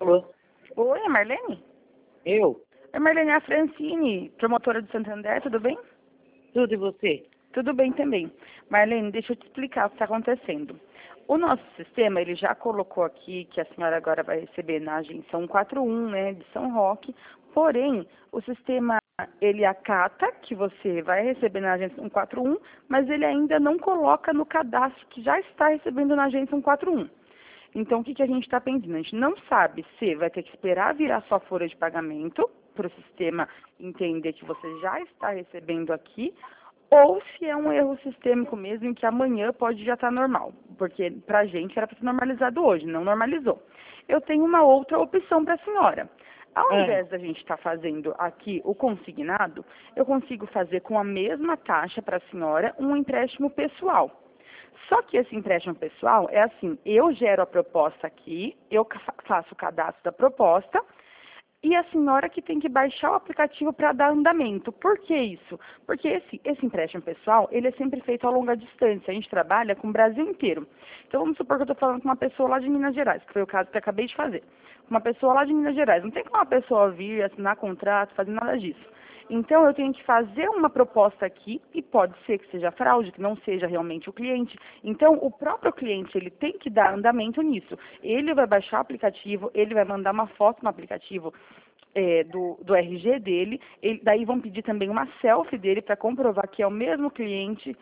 Alô? Oi, é Marlene? Eu? É Marlene, é a Francine, promotora de Santander, tudo bem? Tudo e você? Tudo bem também. Marlene, deixa eu te explicar o que está acontecendo. O nosso sistema, ele já colocou aqui que a senhora agora vai receber na agência 141, né, de São Roque, porém, o sistema, ele acata que você vai receber na agência 141, mas ele ainda não coloca no cadastro que já está recebendo na agência 141. Então, o que, que a gente está pensando? A gente não sabe se vai ter que esperar virar sua folha de pagamento para o sistema entender que você já está recebendo aqui, ou se é um erro sistêmico mesmo, em que amanhã pode já estar normal. Porque para a gente era para ser normalizado hoje, não normalizou. Eu tenho uma outra opção para a senhora. Ao invés da gente estar fazendo aqui o consignado, eu consigo fazer com a mesma taxa para a senhora um empréstimo pessoal. Só que esse empréstimo pessoal é assim, eu gero a proposta aqui, eu faço o cadastro da proposta, e a senhora que tem que baixar o aplicativo para dar andamento. Por que isso? Porque esse empréstimo pessoal, ele é sempre feito a longa distância. A gente trabalha com o Brasil inteiro. Então, vamos supor que eu estou falando com uma pessoa lá de Minas Gerais, que foi o caso que eu acabei de fazer. Uma pessoa lá de Minas Gerais. Não tem como uma pessoa vir, assinar contrato, fazer nada disso. Então, eu tenho que fazer uma proposta aqui, e pode ser que seja fraude, que não seja realmente o cliente. Então, o próprio cliente, ele tem que dar andamento nisso. Ele vai baixar o aplicativo, ele vai mandar uma foto no aplicativo do RG dele, daí vão pedir também uma selfie dele para comprovar que é o mesmo cliente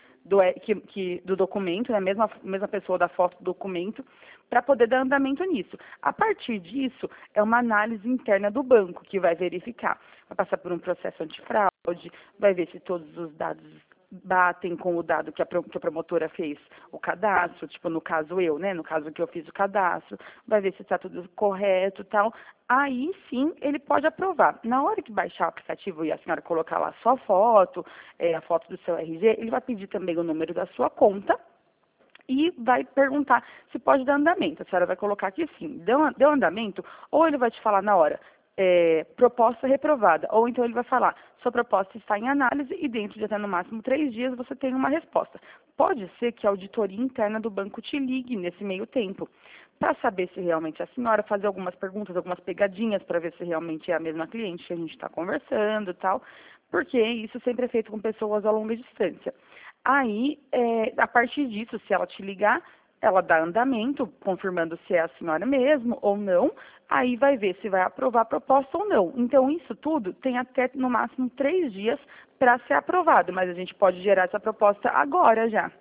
do documento, né, a mesma pessoa da foto do documento, para poder dar andamento nisso. A partir disso, é uma análise interna do banco que vai verificar. Vai passar por um processo antifraude, vai ver se todos os dados batem com o dado que a promotora fez o cadastro, tipo no caso eu, né, no caso que eu fiz o cadastro, vai ver se está tudo correto e tal. Aí sim ele pode aprovar. Na hora que baixar o aplicativo e a senhora colocar lá sua foto, a foto do seu RG, ele vai pedir também o número da sua conta e vai perguntar se pode dar andamento. A senhora vai colocar aqui sim, deu andamento, ou ele vai te falar na hora, proposta reprovada, ou então ele vai falar, sua proposta está em análise e dentro de até no máximo 3 dias você tem uma resposta. Pode ser que a auditoria interna do banco te ligue nesse meio tempo, para saber se realmente a senhora, fazer algumas perguntas, algumas pegadinhas para ver se realmente é a mesma cliente que a gente está conversando e tal, porque isso sempre é feito com pessoas a longa distância. Aí, a partir disso, se ela te ligar, ela dá andamento, confirmando se é a senhora mesmo ou não, aí vai ver se vai aprovar a proposta ou não. Então, isso tudo tem até, no máximo, 3 dias para ser aprovado, mas a gente pode gerar essa proposta agora já.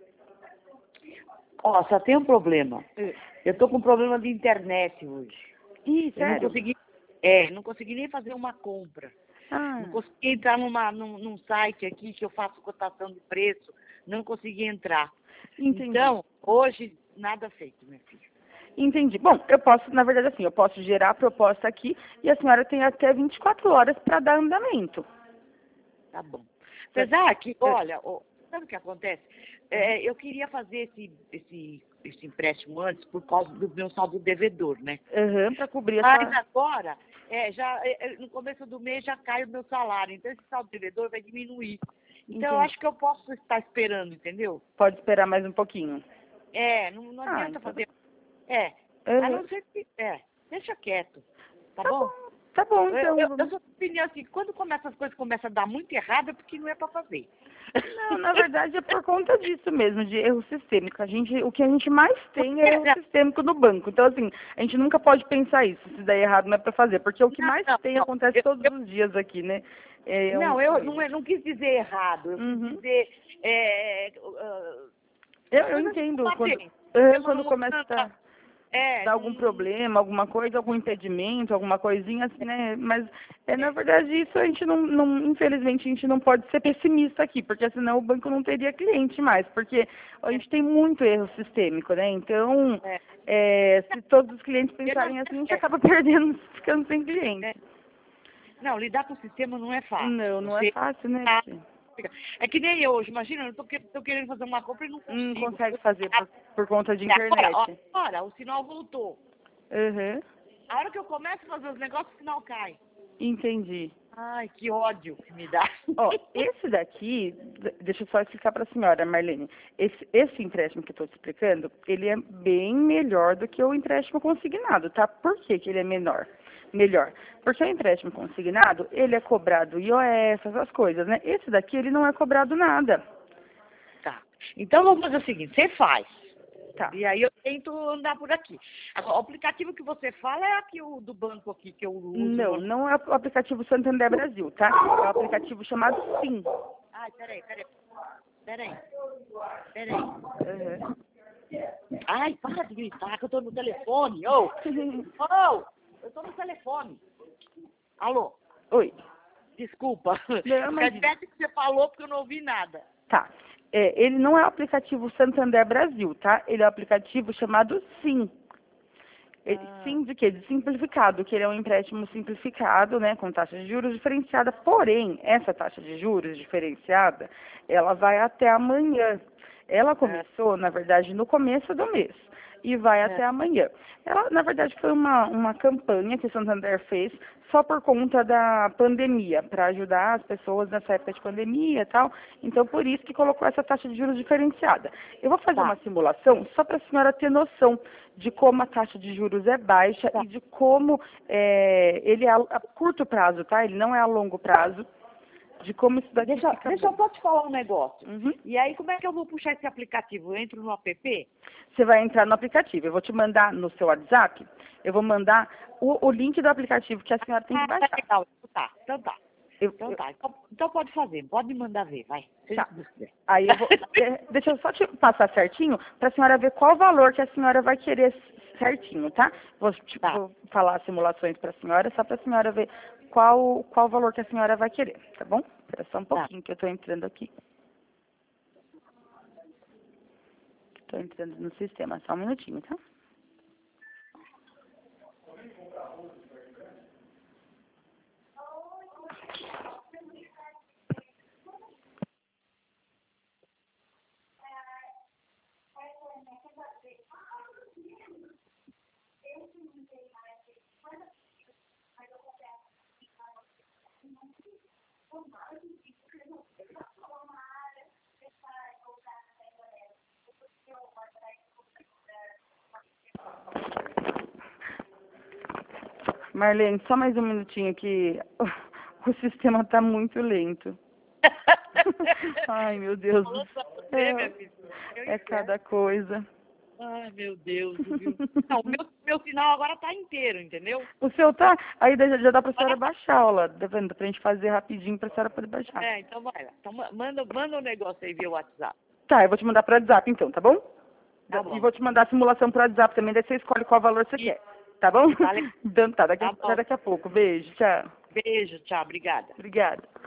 Ó, só tem um problema. Eu tô com problema de internet hoje. Ih, Eu não sério? não consegui nem fazer uma compra. Ah, Não consegui entrar num site aqui que eu faço cotação de preço. Não consegui entrar. entendi. Então, hoje, nada feito, minha filha. Entendi. Bom, eu posso, na verdade, assim, eu posso gerar a proposta aqui e a senhora tem até 24 horas para dar andamento. Tá bom. Apesar que, É. olha, sabe o que acontece? Eu queria fazer esse empréstimo antes por causa do meu saldo devedor, né? Para cobrir Mas essa. agora, no começo do mês já cai o meu salário, então esse saldo devedor vai diminuir. Então eu Entendi. acho que eu posso estar esperando, entendeu? Pode esperar mais um pouquinho. Não Ah, adianta então. fazer. A Aham. não ser que. Deixa quieto, tá Tá bom? bom. Tá bom, então. Eu sou da opinião assim, quando as coisas começam a dar muito errado, é porque não é para fazer. Não, na verdade é por conta disso mesmo, de erro sistêmico. O que a gente mais tem é erro sistêmico no banco. Então, assim, a gente nunca pode pensar isso, se der errado não é para fazer, porque o que mais tem acontece todos os dias aqui, né? Eu não quis dizer errado, eu quis Uhum. dizer. Eu entendo quando começa a dar algum problema, alguma coisa, algum impedimento, alguma coisinha assim, né? Mas, na verdade, isso a gente infelizmente, a gente não pode ser pessimista aqui, porque senão o banco não teria cliente mais, porque a gente tem muito erro sistêmico, né? Então, se todos os clientes pensarem assim, a gente acaba perdendo, ficando sem cliente. Não, lidar com o sistema não é fácil. Não é fácil, né? É que nem eu hoje, imagina, eu tô querendo fazer uma compra e não consigo. Não consegue fazer por conta de internet. Agora, o sinal voltou. Uhum. A hora que eu começo a fazer os negócios, o sinal cai. Entendi. Ai, que ódio que me dá. Ó, esse daqui, deixa eu só explicar para a senhora, Marlene. Esse empréstimo que eu estou te explicando, ele é bem melhor do que o empréstimo consignado, tá? Por que que ele é melhor? Porque o empréstimo consignado, ele é cobrado IOF, essas coisas, né? Esse daqui, ele não é cobrado nada. Tá. Então vamos fazer o seguinte, você faz. Tá. E aí eu tento andar por aqui. Agora, o aplicativo que você fala é aqui o do banco aqui que eu uso. Não é o aplicativo Santander Brasil, tá? É o aplicativo chamado Sim. Ai, peraí. Uhum. Ai, para de gritar que eu tô no telefone. Ô, eu tô no telefone. Alô, Oi. desculpa. Não, mas... Repete o que você falou porque eu não ouvi nada. Tá. Ele não é o aplicativo Santander Brasil, tá? Ele é o aplicativo chamado Sim. Sim de quê? De simplificado, que ele é um empréstimo simplificado, né, com taxa de juros diferenciada. Porém, essa taxa de juros diferenciada, ela vai até amanhã. Ela começou, na verdade, no começo do mês e vai até amanhã. Ela, na verdade, foi uma campanha que o Santander fez só por conta da pandemia, para ajudar as pessoas nessa época de pandemia e tal. Então, por isso que colocou essa taxa de juros diferenciada. Eu vou fazer uma simulação só para a senhora ter noção de como a taxa de juros é baixa e de como ele é a curto prazo, tá? Ele não é a longo prazo. De como isso daqui Deixa eu só te falar um negócio. Uhum. E aí, como é que eu vou puxar esse aplicativo? Eu entro no app? Você vai entrar no aplicativo. Eu vou te mandar no seu WhatsApp, eu vou mandar o link do aplicativo que a senhora tem que baixar. Legal. Então tá. Então pode fazer, pode me mandar ver, vai. Tá. Aí eu vou. Deixa eu só te passar certinho para a senhora ver qual valor que a senhora vai querer certinho, tá? Vou falar as simulações para a senhora, só para a senhora ver qual valor que a senhora vai querer, tá bom? Espera só um pouquinho que eu estou entrando aqui. Estou entrando no sistema, só um minutinho, tá? Marlene, só mais um minutinho que o sistema está muito lento. Ai, meu Deus do céu. É cada coisa. Ai, meu Deus, viu? Não, o meu sinal agora tá inteiro, entendeu? O seu tá? Aí já dá pra senhora baixar, ó lá. Tá vendo? Pra gente fazer rapidinho pra senhora poder baixar. Então vai lá. Então manda o negócio aí via WhatsApp. Tá, eu vou te mandar pro WhatsApp então, tá bom? Tá bom. E vou te mandar a simulação pro WhatsApp também, daí você escolhe qual valor você quer. Tá bom? Vale. Então tá, daqui a pouco. Beijo, tchau. Beijo, tchau, obrigada. Obrigada.